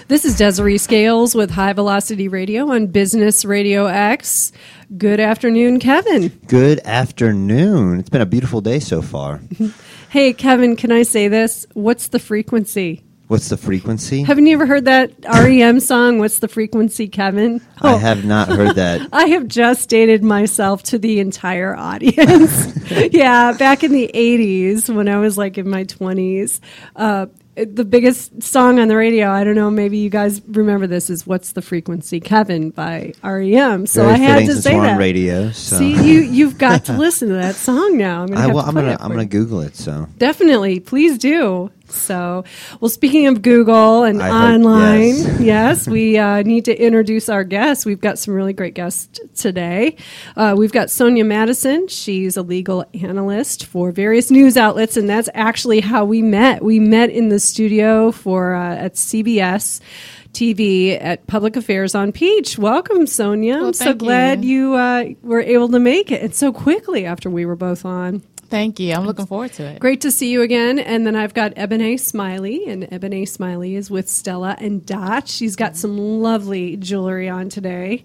This is Desiree Scales with High Velocity Radio on Business Radio X. Good afternoon, Kevin. Good afternoon. It's been a beautiful day so far. Hey, Kevin, can I say this? What's the frequency? What's the frequency? Haven't you ever heard that REM song, What's the Frequency, Kevin? I have not heard that. I have just dated myself to the entire audience. Yeah, back in the 80s when I was like in my 20s. The biggest song on the radio, I don't know, maybe you guys remember this, is What's the Frequency, Kevin by REM. So Very I had to since say we're that. on radio. So. See, you've got to listen to that song now. I'm gonna Google it. So definitely, please do. So, well, speaking of Google and online, yes, we need to introduce our guests. We've got some really great guests today. We've got Sonia Madison. She's a legal analyst for various news outlets, and that's actually how we met. We met in the studio at CBS TV at Public Affairs on Peach. Welcome, Sonia. Well, I'm so glad you were able to make it, and so quickly after we were both on. Thank you. I'm looking forward to it. Great to see you again. And then I've got Ebony Smiley, and Ebony Smiley is with Stella and Dot. She's got some lovely jewelry on today.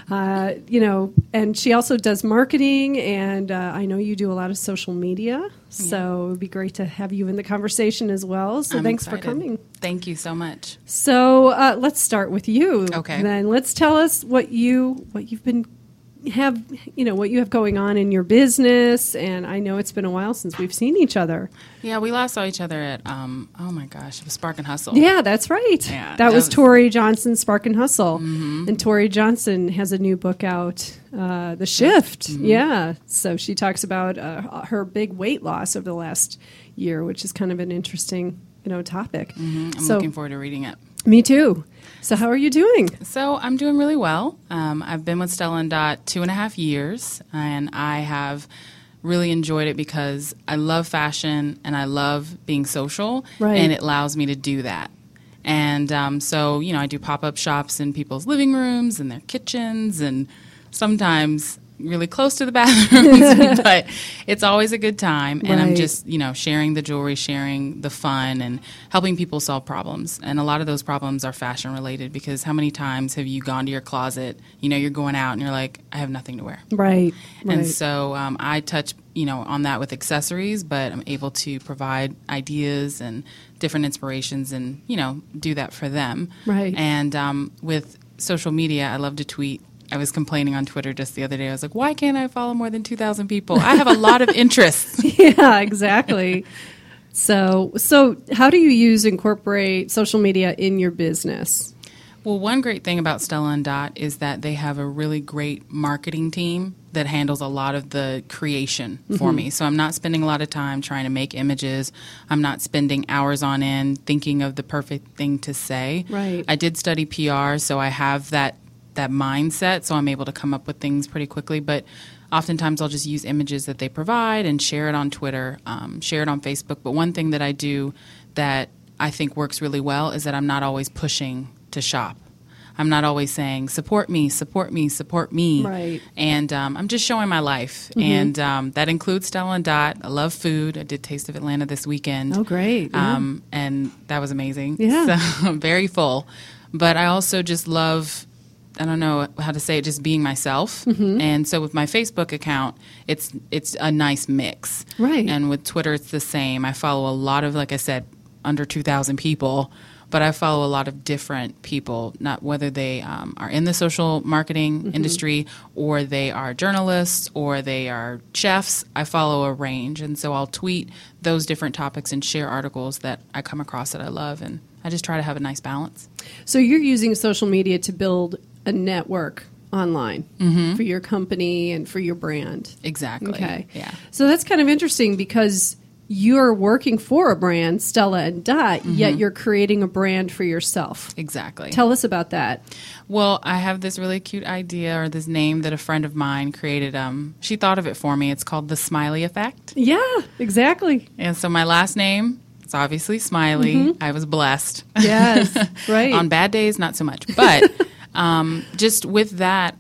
And she also does marketing, and I know you do a lot of social media. So it would be great to have you in the conversation as well. So thanks for coming. Thank you so much. So let's start with you. Okay. Then let's tell us what you've been what you have going on in your business. And I know it's been a while since we've seen each other. Yeah, we last saw each other at it was Spark and Hustle. Yeah, that's right. Yeah, that was Tori Johnson's Spark and Hustle. Mm-hmm. And Tori Johnson has a new book out, The Shift. Mm-hmm. Yeah. So she talks about her big weight loss over the last year, which is kind of an interesting, topic. Mm-hmm. I'm looking forward to reading it. Me too. So how are you doing? So I'm doing really well. I've been with Stella and Dot 2.5 years, and I have really enjoyed it because I love fashion and I love being social, and it allows me to do that. And I do pop-up shops in people's living rooms and their kitchens, and sometimes really close to the bathrooms, but it's always a good time. And I'm just, sharing the jewelry, sharing the fun, and helping people solve problems. And a lot of those problems are fashion related, because how many times have you gone to your closet, you're going out and you're like, I have nothing to wear. Right. And so I touch, on that with accessories, but I'm able to provide ideas and different inspirations and, do that for them. Right. And with social media, I love to tweet. I was complaining on Twitter just the other day. I was like, why can't I follow more than 2,000 people? I have a lot of interests. Yeah, exactly. So how do you incorporate social media in your business? Well, one great thing about Stella and Dot is that they have a really great marketing team that handles a lot of the creation for me. So I'm not spending a lot of time trying to make images. I'm not spending hours on end thinking of the perfect thing to say. Right. I did study PR, so I have that mindset, so I'm able to come up with things pretty quickly. But oftentimes I'll just use images that they provide and share it on Twitter, share it on Facebook. But one thing that I do that I think works really well is that I'm not always pushing to shop. I'm not always saying, support me, support me, support me. Right. And I'm just showing my life. And that includes Stella and Dot. I love food. I did Taste of Atlanta this weekend. Oh, great. Yeah. And that was amazing. Yeah. So I'm very full. But I also just love, I don't know how to say it, just being myself. And so with my Facebook account, it's a nice mix. Right. And with Twitter, it's the same. I follow a lot of, like I said, under 2,000 people, but I follow a lot of different people, not whether they are in the social marketing industry, or they are journalists, or they are chefs. I follow a range. And so I'll tweet those different topics and share articles that I come across that I love. And I just try to have a nice balance. So you're using social media to build a network online for your company and for your brand. Exactly. Okay. Yeah. So that's kind of interesting because you're working for a brand, Stella and Dot, yet you're creating a brand for yourself. Exactly. Tell us about that. Well, I have this really cute idea, or this name that a friend of mine created. She thought of it for me. It's called the Smiley Effect. Yeah, exactly. And so my last name, it's obviously Smiley. I was blessed. Yes, right. On bad days, not so much. But just with that,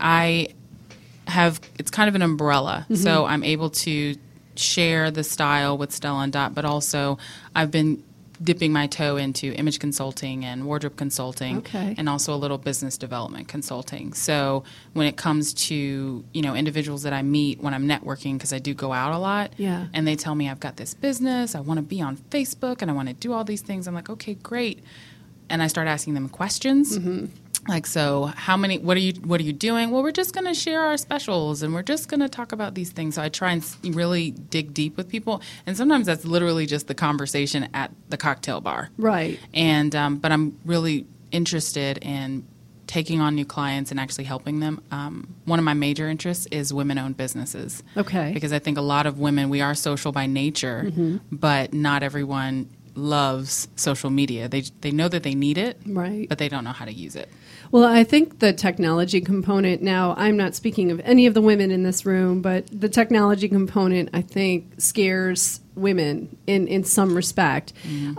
it's kind of an umbrella. So I'm able to share the style with Stella and Dot, but also I've been dipping my toe into image consulting and wardrobe consulting, and also a little business development consulting. So when it comes to, individuals that I meet when I'm networking, because I do go out a lot, and they tell me I've got this business, I want to be on Facebook, and I want to do all these things. I'm like, okay, great. And I start asking them questions. Like, so what are you doing? Well, we're just going to share our specials and we're just going to talk about these things. So I try and really dig deep with people. And sometimes that's literally just the conversation at the cocktail bar. Right. And, but I'm really interested in taking on new clients and actually helping them. One of my major interests is women-owned businesses. Okay. Because I think a lot of women, we are social by nature, but not everyone loves social media. They know that they need it, right, but they don't know how to use it. Well, I think the technology component, now I'm not speaking of any of the women in this room, but the technology component, I think, scares women in some respect.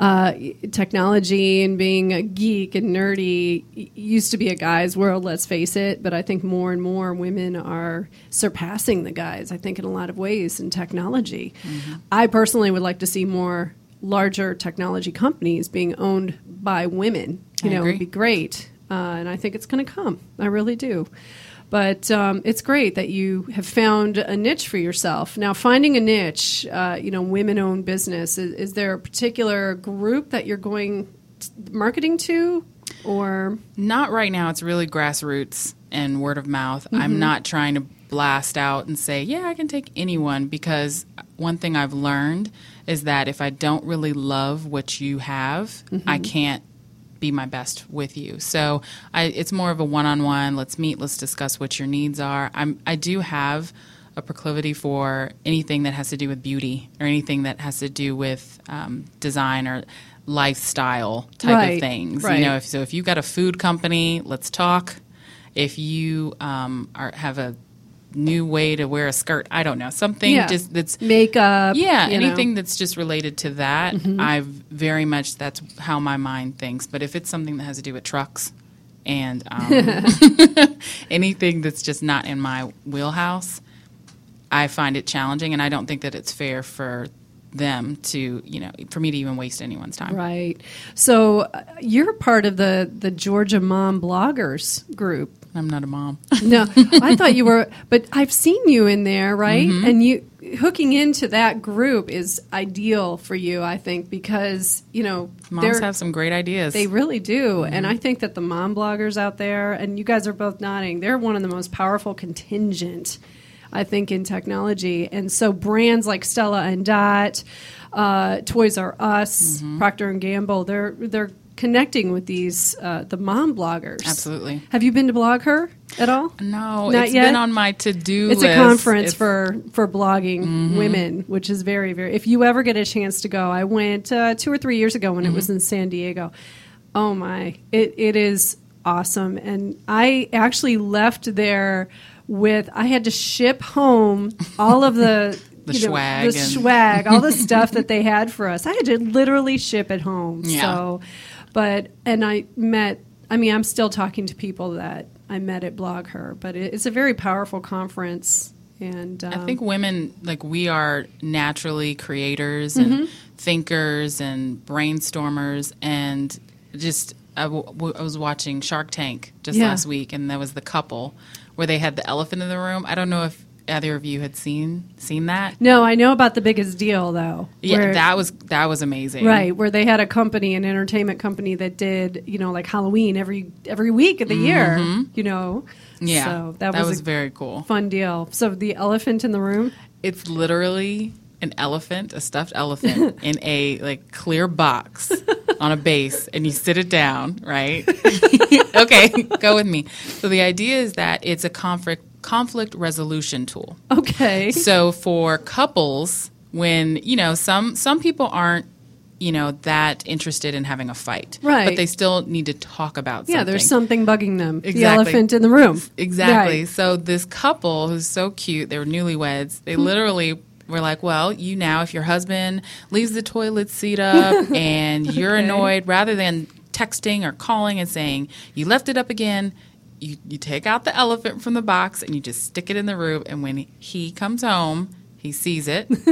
Technology and being a geek and nerdy used to be a guy's world, let's face it, but I think more and more women are surpassing the guys, I think, in a lot of ways in technology. I personally would like to see more larger technology companies being owned by women. It would be great. And I think it's going to come. I really do. But it's great that you have found a niche for yourself. Now, finding a niche, women-owned business, is there a particular group that you're going marketing to? Or not right now. It's really grassroots and word of mouth. I'm not trying to blast out and say, yeah, I can take anyone, because one thing I've learned is that if I don't really love what you have, I can't be my best with you. So it's more of a one-on-one. Let's meet. Let's discuss what your needs are. I do have a proclivity for anything that has to do with beauty or anything that has to do with design or lifestyle type of things. Right. If you've got a food company, let's talk. If you have a new way to wear a skirt, I don't know, something just that's makeup, anything that's just related to that, that's how my mind thinks. But if it's something that has to do with trucks and anything that's just not in my wheelhouse, I find it challenging, and I don't think that it's fair for them to, for me to even waste anyone's time. Right. So you're part of the Georgia Mom Bloggers group. I'm not a mom. No, I thought you were, but I've seen you in there, right? And you hooking into that group is ideal for you, I think, because, moms have some great ideas. They really do. And I think that the mom bloggers out there, and you guys are both nodding, they're one of the most powerful contingent, I think, in technology. And so brands like Stella and Dot, Toys R Us, Procter & Gamble, they're connecting with these the mom bloggers. Absolutely. Have you been to Blog Her at all? No, Not it's yet? been on my to-do list. It's a conference for blogging women, which is very, very... If you ever get a chance to go, I went 2 or 3 years ago when it was in San Diego. Oh, my. It is awesome. And I actually left there with... I had to ship home all of the... swag, all the stuff that they had for us. I had to literally ship it home. Yeah. So... I'm still talking to people that I met at Blog Her, but it's a very powerful conference. And I think women, we are naturally creators and thinkers and brainstormers. And just, I was watching Shark Tank just last week, and there was the couple where they had the elephant in the room. I don't know if either of you had seen that? No, I know about The Biggest Deal, though. Yeah, that was amazing. Right, where they had a company, an entertainment company that did, like Halloween every week of the year, Yeah, so that was very cool. Fun deal. So the elephant in the room? It's literally an elephant, a stuffed elephant, in a clear box on a base, and you sit it down, right? Okay, go with me. So the idea is that it's a conflict resolution tool. Okay. So for couples, when, some people aren't, that interested in having a fight. Right. But they still need to talk about something. Yeah, there's something bugging them. Exactly. The elephant in the room. Exactly. Right. So this couple who's so cute, they were newlyweds, they literally were like, well, if your husband leaves the toilet seat up and you're annoyed, rather than texting or calling and saying, you left it up again, you take out the elephant from the box and you just stick it in the room, and when he comes home, he sees it,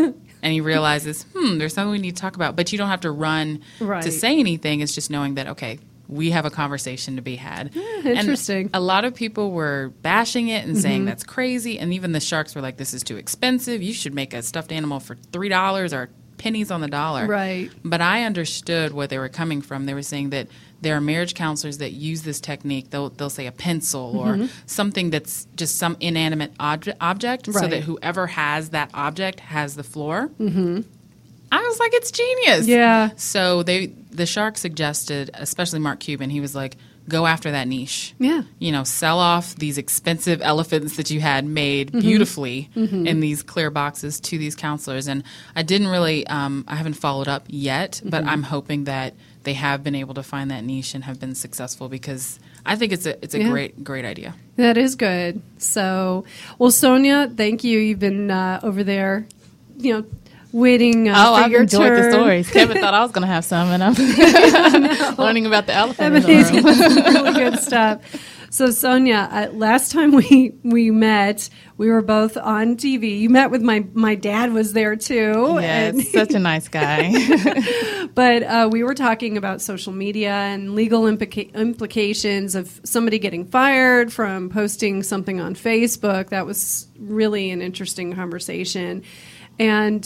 and he realizes, there's something we need to talk about. But you don't have to run to say anything. It's just knowing that, okay, we have a conversation to be had. Interesting. And a lot of people were bashing it and saying that's crazy. And even the sharks were like, this is too expensive. You should make a stuffed animal for $3 or pennies on the dollar. Right. But I understood where they were coming from. They were saying that there are marriage counselors that use this technique. They'll say a pencil or something that's just some inanimate object so that whoever has that object has the floor. I was like, it's genius. Yeah. So the shark suggested, especially Mark Cuban, he was like, go after that niche. Yeah. Sell off these expensive elephants that you had made beautifully in these clear boxes to these counselors. And I didn't really, I haven't followed up yet, but I'm hoping that they have been able to find that niche and have been successful, because I think it's a great idea. That is good. So, well, Sonia, thank you. You've been over there, waiting for I've your enjoyed turn. the stories. Kevin thought I was going to have some, and I'm learning about the elephant. Really good stuff. So, Sonia, last time we met, we were both on TV. You met with my dad was there too. Yes, such a nice guy. But we were talking about social media and legal implications of somebody getting fired from posting something on Facebook. That was really an interesting conversation. And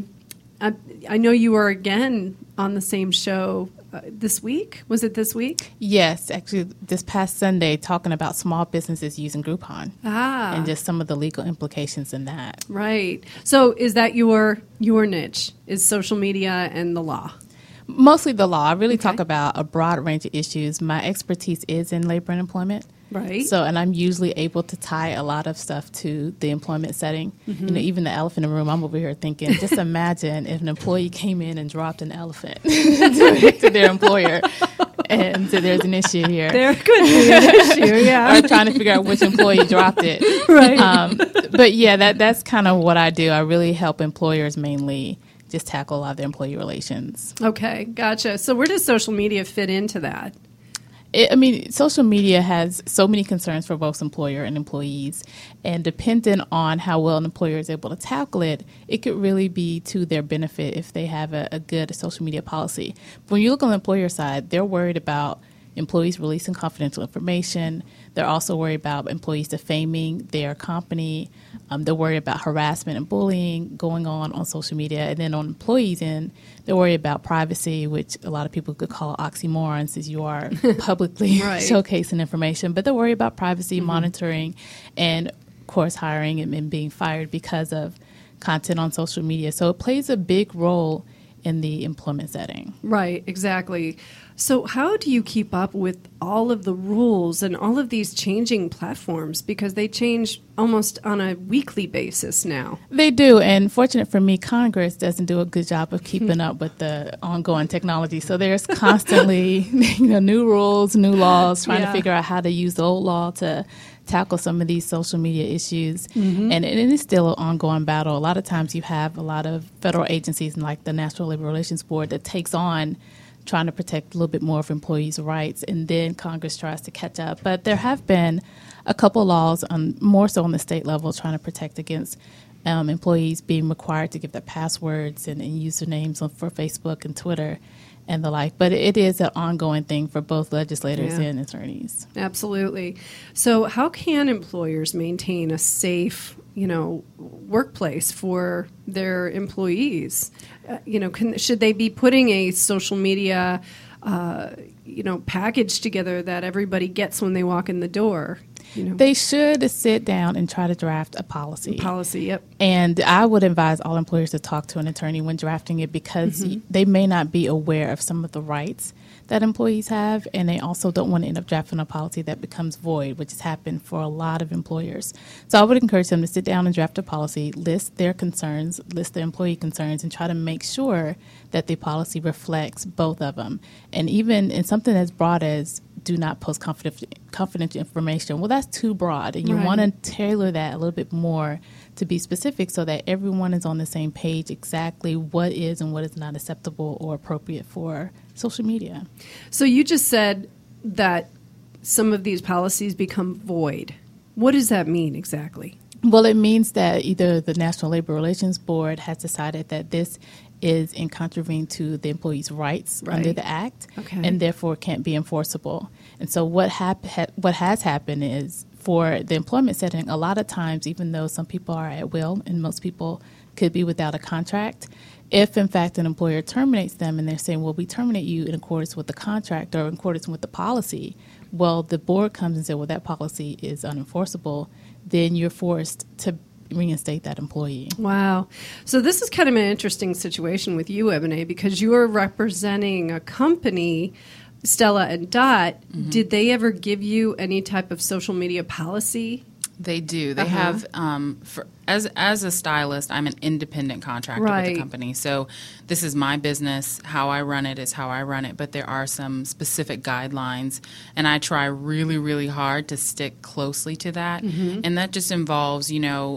I know you were again on the same show this week. Was it this week? Yes, actually, this past Sunday, talking about small businesses using Groupon. And just some of the legal implications in that. Right. So is that your niche, is social media and the law? Mostly the law. I really talk about a broad range of issues. My expertise is in labor and employment. Right. So, and I'm usually able to tie a lot of stuff to the employment setting. Even the elephant in the room, I'm over here thinking, just imagine if an employee came in and dropped an elephant to their employer. And so there's an issue here. There could be an issue, yeah. Or trying to figure out which employee dropped it. Right. But yeah, that's kind of what I do. I really help employers mainly just tackle a lot of their employee relations. Okay, gotcha. So where does social media fit into that? Social media has so many concerns for both employer and employees, and depending on how well an employer is able to tackle it, it could really be to their benefit if they have a good social media policy. But when you look on the employer side, they're worried about employees releasing confidential information. They're also worried about employees defaming their company. They're worried about harassment and bullying going on social media. And then on employees' end, they're worried about privacy, which a lot of people could call oxymorons since you are publicly showcasing information. But they're worried about privacy, monitoring, and, of course, hiring and being fired because of content on social media. So it plays a big role in the employment setting. Right, exactly. So how do you keep up with all of the rules and all of these changing platforms? Because they change almost on a weekly basis now. They do, and fortunate for me, Congress doesn't do a good job of keeping up with the ongoing technology. So there's constantly new rules, new laws, trying to figure out how to use the old law to tackle some of these social media issues. And it is still an ongoing battle. A lot of times you have a lot of federal agencies like the National Labor Relations Board that takes on trying to protect a little bit more of employees' rights, and then Congress tries to catch up. But there have been a couple laws, more so on the state level, trying to protect against employees being required to give their passwords and usernames for Facebook and Twitter and the like. But it is an ongoing thing for both legislators and attorneys. Absolutely. So how can employers maintain a safe, workplace for their employees? Should they be putting a social media, package together that everybody gets when they walk in the door? They should sit down and try to draft a policy. Yep. And I would advise all employers to talk to an attorney when drafting it, because they may not be aware of some of the rights that employees have, and they also don't want to end up drafting a policy that becomes void, which has happened for a lot of employers. So I would encourage them to sit down and draft a policy, list their concerns, list their employee concerns, and try to make sure that the policy reflects both of them. And even in something as broad as do not post confidential information, well, that's too broad, and you want to tailor that a little bit more to be specific so that everyone is on the same page exactly what is and what is not acceptable or appropriate for social media. So you just said that some of these policies become void. What does that mean exactly? Well, it means that either the National Labor Relations Board has decided that this is in contravening to the employee's rights under the Act, and therefore can't be enforceable. And so what has happened is, for the employment setting, a lot of times, even though some people are at will and most people could be without a contract, if in fact an employer terminates them and they're saying, well, we terminate you in accordance with the contract or in accordance with the policy, well, the board comes and says, well, that policy is unenforceable, then you're forced to reinstate that employee. Wow. So this is kind of an interesting situation with you, Ebony, because you are representing a company, Stella and Dot. Mm-hmm. Did they ever give you any type of social media policy? They do. They have, as a stylist, I'm an independent contractor with the company. So this is my business. How I run it is how I run it. But there are some specific guidelines, and I try really, really hard to stick closely to that. Mm-hmm. And that just involves,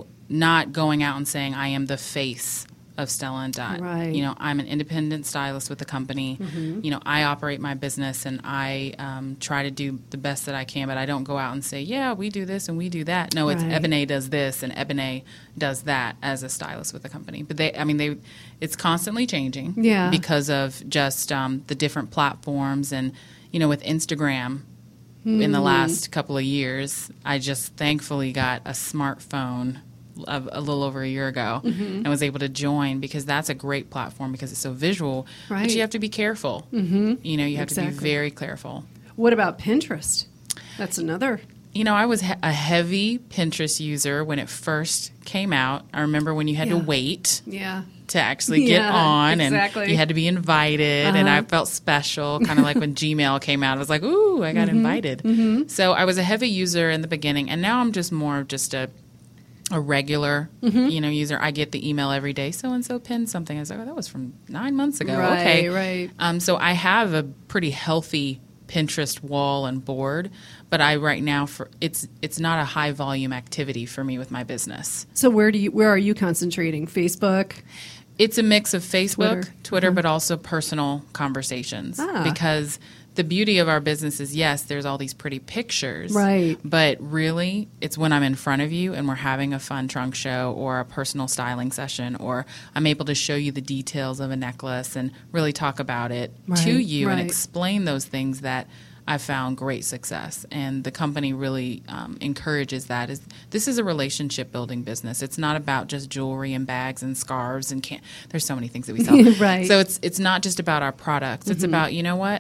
not going out and saying I am the face of Stella and Dot. Right. I'm an independent stylist with the company. Mm-hmm. I operate my business, and I try to do the best that I can, but I don't go out and say, yeah, we do this and we do that. No, it's Ebony does this and Ebony does that as a stylist with the company. But it's constantly changing because of just the different platforms. And, with Instagram, in the last couple of years, I just thankfully got a smartphone a little over a year ago and was able to join, because that's a great platform because it's so visual, but you have to be careful. Mm-hmm. You have to be very careful. What about Pinterest? That's another. I was a heavy Pinterest user when it first came out. I remember when you had to wait to actually get on, and you had to be invited, and I felt special, kind of like when Gmail came out. I was like, ooh, I got invited. Mm-hmm. So I was a heavy user in the beginning, and now I'm just more of just a regular, user. I get the email every day. So and so pinned something. I was like, oh, that was from 9 months ago. Right. So I have a pretty healthy Pinterest wall and board, but right now it's not a high volume activity for me with my business. So where are you concentrating? Facebook? It's a mix of Facebook, Twitter, but also personal conversations, because the beauty of our business is, yes, there's all these pretty pictures, but really it's when I'm in front of you and we're having a fun trunk show or a personal styling session, or I'm able to show you the details of a necklace and really talk about it to you and explain those things that I've found great success. And the company really encourages that. This is a relationship building business. It's not about just jewelry and bags and scarves and there's so many things that we sell. So it's not just about our products. It's about,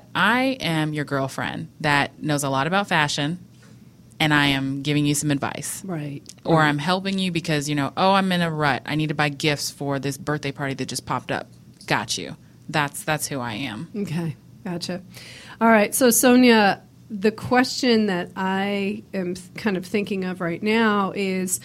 I am your girlfriend that knows a lot about fashion, and I am giving you some advice. Or I'm helping you because, I'm in a rut. I need to buy gifts for this birthday party that just popped up. Got you. That's who I am. Okay. Gotcha. All right. So, Sonia, the question that I am kind of thinking of right now is,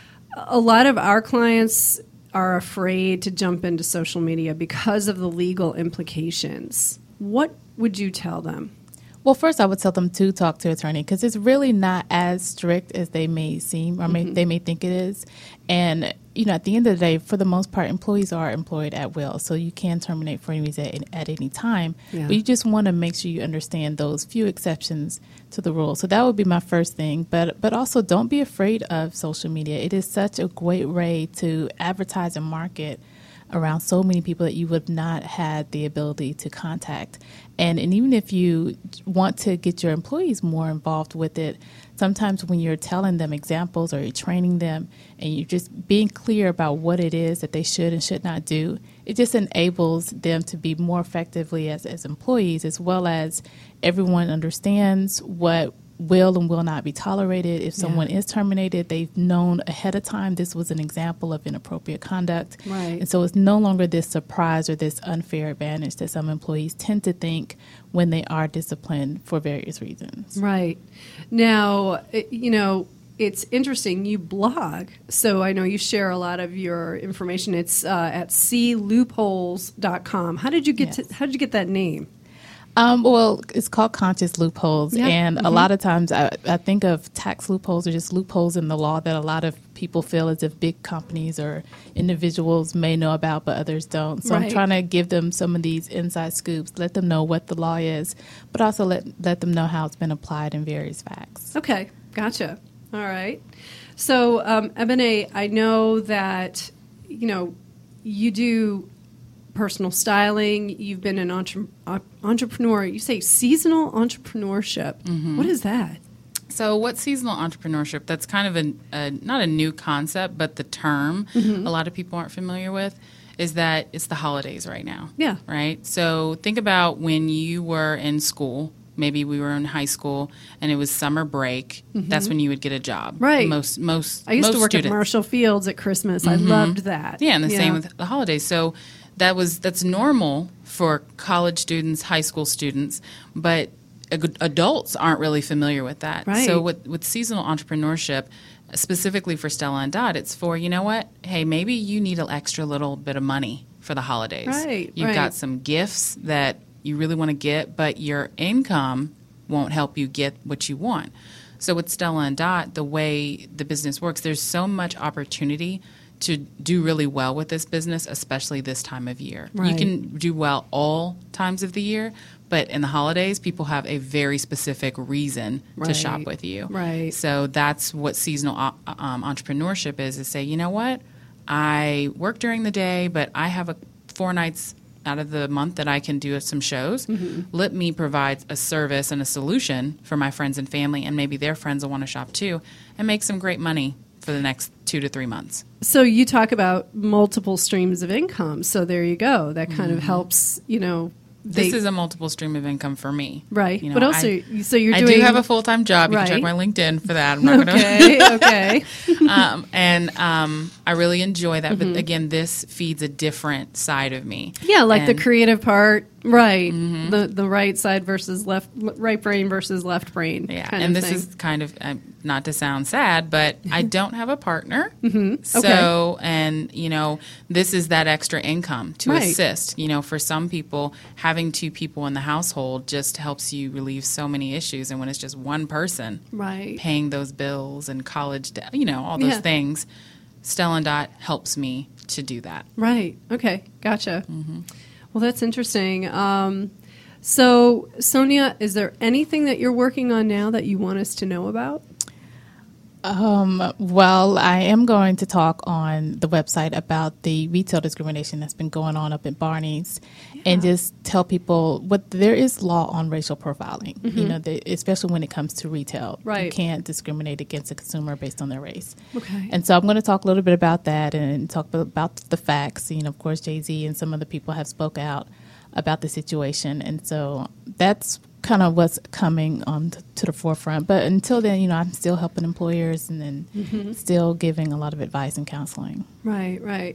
a lot of our clients are afraid to jump into social media because of the legal implications. What would you tell them? Well, first I would tell them to talk to an attorney, because it's really not as strict as they may seem, or they may think it is. And, at the end of the day, for the most part, employees are employed at will. So you can terminate for any reason at any time. But you just want to make sure you understand those few exceptions to the rule. So that would be my first thing. But also, don't be afraid of social media. It is such a great way to advertise and market around so many people that you would not had the ability to contact. And even if you want to get your employees more involved with it, sometimes when you're telling them examples or you're training them and you're just being clear about what it is that they should and should not do, it just enables them to be more effectively as employees, as well as everyone understands what will and will not be tolerated. If someone is terminated, they've known ahead of time this was an example of inappropriate conduct. And so it's no longer this surprise or this unfair advantage that some employees tend to think when they are disciplined for various reasons. Now, it's interesting. You blog, so I know you share a lot of your information. It's at cloopholes.com. How did you get get that name? Well, it's called Conscious Loopholes, and a lot of times I think of tax loopholes or just loopholes in the law that a lot of people feel as if big companies or individuals may know about, but others don't. So I'm trying to give them some of these inside scoops, let them know what the law is, but also let them know how it's been applied in various facts. Okay, gotcha. All right. So, Ebony, I know that, you do personal styling. You've been an entrepreneur. You say seasonal entrepreneurship. Mm-hmm. What is that? So what's seasonal entrepreneurship? That's kind of not a new concept, but the term a lot of people aren't familiar with is that it's the holidays right now. Yeah. Right? So think about when you were in school. Maybe we were in high school and it was summer break. Mm-hmm. That's when you would get a job. Right. Most I used to work students. at Marshall Fields at Christmas. I loved that. Yeah, and the same with the holidays. So that's normal for college students, high school students, but adults aren't really familiar with that. Right. So with seasonal entrepreneurship, specifically for Stella & Dot, it's for, hey, maybe you need an extra little bit of money for the holidays. Right. You've got some gifts that you really want to get, but your income won't help you get what you want. So with Stella & Dot, the way the business works, there's so much opportunity to do really well with this business, especially this time of year. Right. You can do well all times of the year, but in the holidays, people have a very specific reason to shop with you. Right. So that's what seasonal entrepreneurship is say, you know what, I work during the day, but I have 4 nights out of the month that I can do some shows. Mm-hmm. Let me provide a service and a solution for my friends and family, and maybe their friends will want to shop too, and make some great money for the next 2 to 3 months. So you talk about multiple streams of income. So there you go. That kind of helps, This is a multiple stream of income for me. Right. But also, so you're doing... I do have a full-time job. You can check my LinkedIn for that. I'm not Okay. I really enjoy that. But again, this feeds a different side of me. Yeah, like the creative part. Right. Mm-hmm. The right side versus right brain versus left brain. Yeah. And this is kind of, not to sound sad, but I don't have a partner. Mm-hmm. So, and, this is that extra income to assist. For some people, having 2 people in the household just helps you relieve so many issues. And when it's just one person paying those bills and college debt, all those things, Stella & Dot helps me to do that. Right. Okay. Gotcha. Mm-hmm. Well, that's interesting. So, Sonia, is there anything that you're working on now that you want us to know about? Well, I am going to talk on the website about the retail discrimination that's been going on up at Barney's, and just tell people there is law on racial profiling. Mm-hmm. Especially when it comes to retail, you can't discriminate against a consumer based on their race. Okay. And so I'm going to talk a little bit about that and talk about the facts. Of course, Jay-Z and some other people have spoke out about the situation, and so that's kind of what's coming to the forefront. But until then, I'm still helping employers and then still giving a lot of advice and counseling. Right.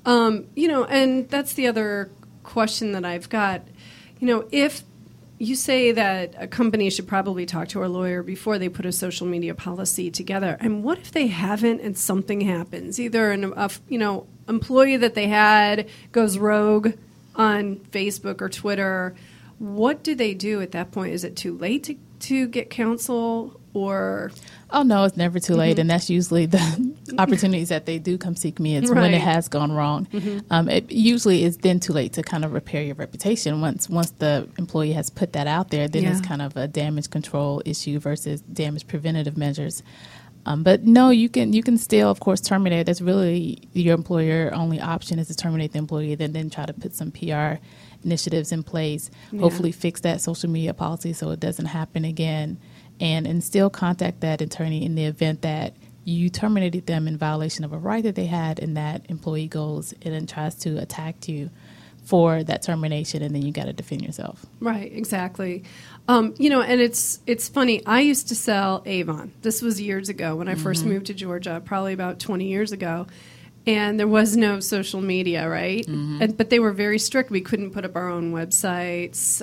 And that's the other question that I've got. If you say that a company should probably talk to a lawyer before they put a social media policy together, and what if they haven't and something happens? Either an employee that they had goes rogue on Facebook or Twitter. What do they do at that point? Is it too late to get counsel, or? Oh, no, it's never too late. And that's usually the opportunities that they do come seek me. It's when it has gone wrong. Mm-hmm. It usually is then too late to kind of repair your reputation. Once the employee has put that out there, then it's kind of a damage control issue versus damage preventative measures. But no, you can still, of course, terminate. That's really your employer only option is to terminate the employee, then try to put some PR initiatives in place, hopefully fix that social media policy so it doesn't happen again, and still contact that attorney in the event that you terminated them in violation of a right that they had, and that employee goes and then tries to attack you for that termination, and then you got to defend yourself. Right, exactly. And it's funny. I used to sell Avon. This was years ago when I first moved to Georgia, probably about 20 years ago. And there was no social media, right? Mm-hmm. But they were very strict. We couldn't put up our own websites,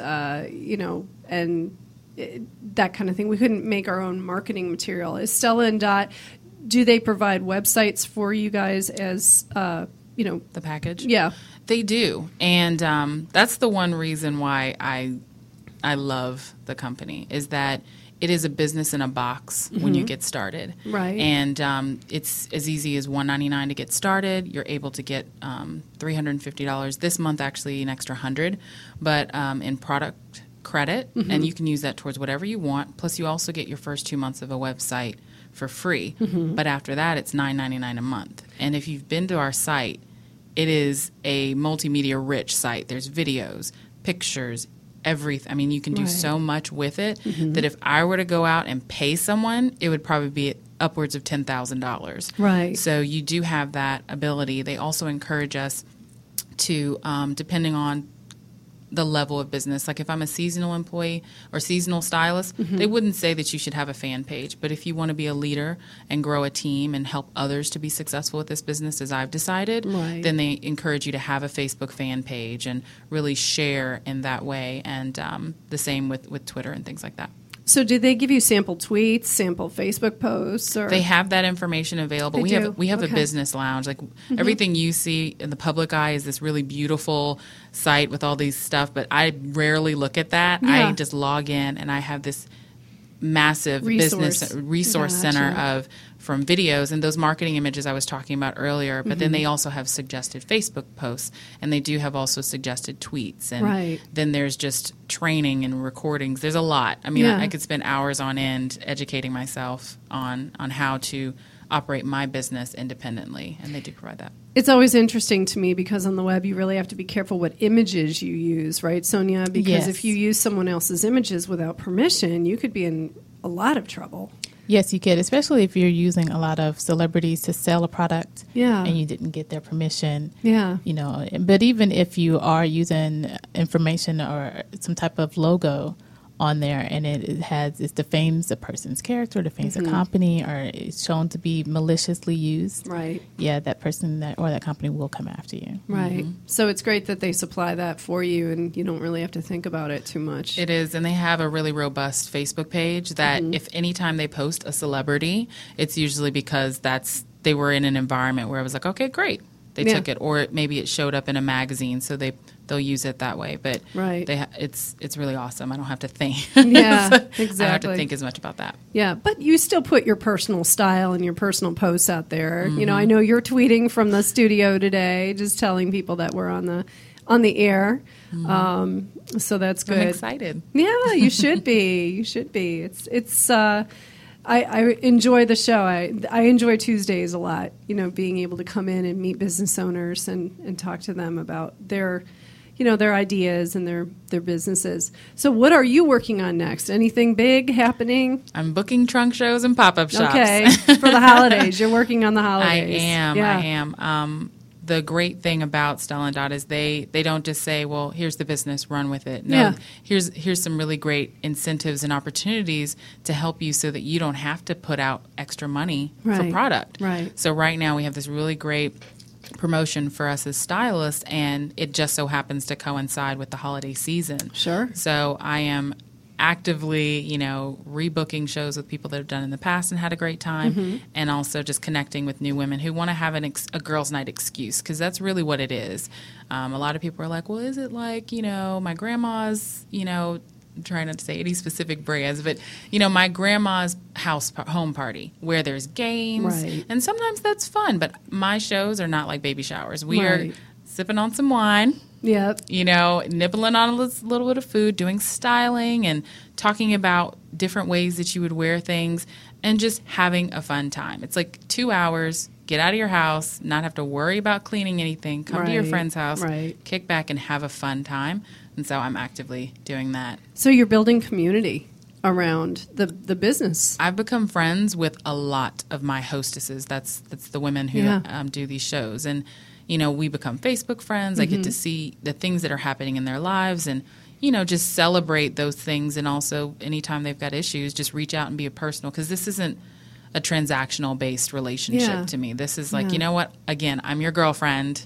and that kind of thing. We couldn't make our own marketing material. Is Stella & Dot, do they provide websites for you guys as, the package? Yeah. They do. And that's the one reason why I love the company, is that it is a business in a box when you get started. Right. And it's as easy as $199 to get started. You're able to get $350 this month, actually an extra $100, but in product credit, and you can use that towards whatever you want. Plus, you also get your first 2 months of a website for free. But after that, it's $9.99 a month. And if you've been to our site, it is a multimedia rich site. There's videos, pictures, everything. I mean, you can do so much with it that if I were to go out and pay someone, it would probably be upwards of $10,000. Right. So you do have that ability. They also encourage us to, depending on the level of business. Like if I'm a seasonal employee or seasonal stylist, they wouldn't say that you should have a fan page. But if you want to be a leader and grow a team and help others to be successful with this business, as I've decided, then they encourage you to have a Facebook fan page and really share in that way. And the same with Twitter and things like that. So did they give you sample tweets, sample Facebook posts? Or? They have that information available. We have a business lounge. Like everything you see in the public eye is this really beautiful site with all these stuff, but I rarely look at that. I just log in and I have this massive business resource center from videos and those marketing images I was talking about earlier, but then they also have suggested Facebook posts, and they do have also suggested tweets, and then there's just training and recordings. There's a lot. I mean, I could spend hours on end educating myself on how to operate my business independently, and they do provide that. It's always interesting to me because on the web you really have to be careful what images you use, right, Sonia? Because if you use someone else's images without permission, you could be in a lot of trouble. Yes, you could, especially if you're using a lot of celebrities to sell a product and you didn't get their permission. Yeah. You know, but even if you are using information or some type of logo on there and it defames a person's character, defames a company, or it's shown to be maliciously used, that person or that company will come after you. Right. So it's great that they supply that for you and you don't really have to think about it too much. It is, and they have a really robust Facebook page that if anytime they post a celebrity, it's usually because they were in an environment where it was like, okay, great. They took it, or maybe it showed up in a magazine, so they'll use it that way. But it's really awesome. I don't have to think. Yeah, exactly. I don't have to think as much about that. Yeah, but you still put your personal style and your personal posts out there. You know, I know you're tweeting from the studio today, just telling people that we're on the air. So that's good. I'm excited. Yeah, you should be. You should be. It's. I enjoy the show. I enjoy Tuesdays a lot, you know, being able to come in and meet business owners and talk to them about their ideas and their businesses. So what are you working on next? Anything big happening? I'm booking trunk shows and pop-up shops. Okay, for the holidays. You're working on the holidays. I am. The great thing about Stella & Dot is they don't just say, well, here's the business, run with it. No, here's some really great incentives and opportunities to help you so that you don't have to put out extra money for product. Right. So right now we have this really great promotion for us as stylists, and it just so happens to coincide with the holiday season. Sure. So I am actively, rebooking shows with people that have done in the past and had a great time, and also just connecting with new women who want to have a girls' night excuse, because that's really what it is. A lot of people are like, well, is it like, my grandma's, I'm trying not to say any specific brands, but, my grandma's home party where there's games, and sometimes that's fun, but my shows are not like baby showers. We are sipping on some wine. Yep. Nibbling on a little bit of food, doing styling and talking about different ways that you would wear things and just having a fun time. It's like 2 hours, get out of your house, not have to worry about cleaning anything, come to your friend's house, kick back and have a fun time. And so I'm actively doing that. So you're building community around the business. I've become friends with a lot of my hostesses. That's the women who do these shows. And we become Facebook friends. I get to see the things that are happening in their lives and, just celebrate those things. And also, anytime they've got issues, just reach out and be a personal, because this isn't a transactional-based relationship to me. This is like, you know what? Again, I'm your girlfriend.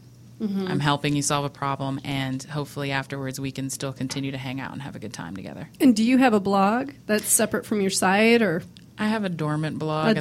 I'm helping you solve a problem, and hopefully afterwards we can still continue to hang out and have a good time together. And do you have a blog that's separate from your site, or...? I have a dormant blog.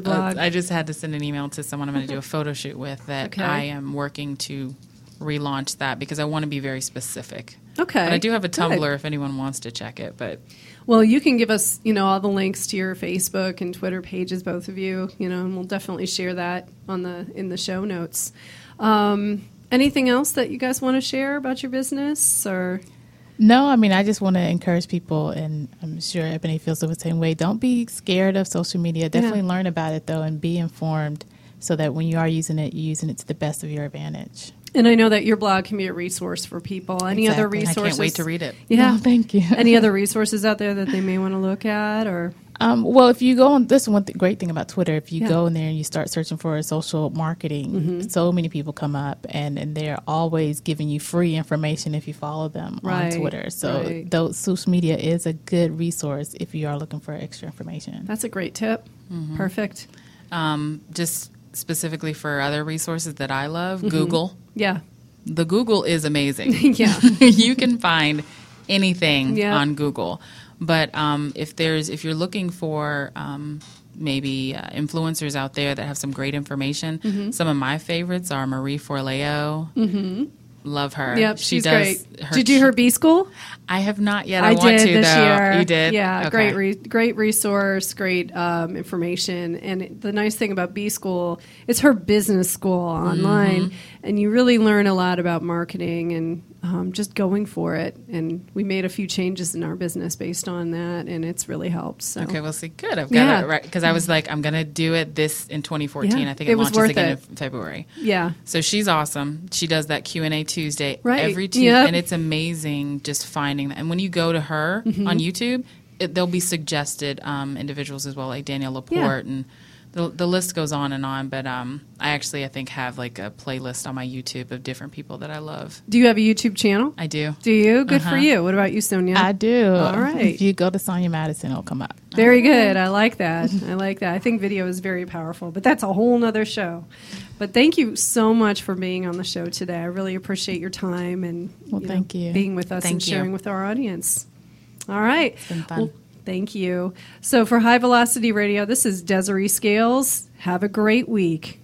I just had to send an email to someone I'm going to do a photo shoot with that I am working to relaunch that because I want to be very specific. Okay. But I do have a Tumblr if anyone wants to check it. Well, you can give us, all the links to your Facebook and Twitter pages, both of you, and we'll definitely share that in the show notes. Anything else that you guys want to share about your business, or... No, I mean, I just want to encourage people, and I'm sure Ebony feels the same way. Don't be scared of social media. Definitely learn about it, though, and be informed so that when you are using it, you're using it to the best of your advantage. And I know that your blog can be a resource for people. Any other resources? I can't wait to read it. Yeah. No, thank you. Any other resources out there that they may want to look at? Or well, if you go on, this is one great thing about Twitter. If you go in there and you start searching for social marketing, so many people come up, and they're always giving you free information if you follow them on Twitter. So those social media is a good resource if you are looking for extra information. That's a great tip. Mm-hmm. Perfect. Just specifically for other resources that I love, Google. Yeah. The Google is amazing. Yeah. You can find anything on Google. But if you're looking for maybe influencers out there that have some great information, some of my favorites are Marie Forleo. Mm-hmm. Love her. Yep, she's great. Did you do her B School? I have not yet. I want did to this though. year. You did? Yeah, okay. great resource, great information. And the nice thing about B School, it's her business school online, and you really learn a lot about marketing and just going for it. And we made a few changes in our business based on that, and it's really helped. So. Okay, we'll see. Good. I've got it right because I was like, I'm going to do it in 2014. Yeah, I think it launches again in February. Yeah. So she's awesome. She does that Q&A Tuesday every Tuesday, and it's amazing just finding that. And when you go to her on YouTube, there'll be suggested individuals as well, like Danielle Laporte, and the list goes on. But I think have like a playlist on my YouTube of different people that I love. Do you have a YouTube channel? I do. Do you? Good for you. What about you, Sonia? I do. All right. If you go to Sonia Madison, it'll come up. Very good. I like that. I think video is very powerful, but that's a whole nother show. But thank you so much for being on the show today. I really appreciate your time and thank you. being with us and sharing with our audience. All right. It's been fun. Well, thank you. So for High Velocity Radio, this is Desiree Scales. Have a great week.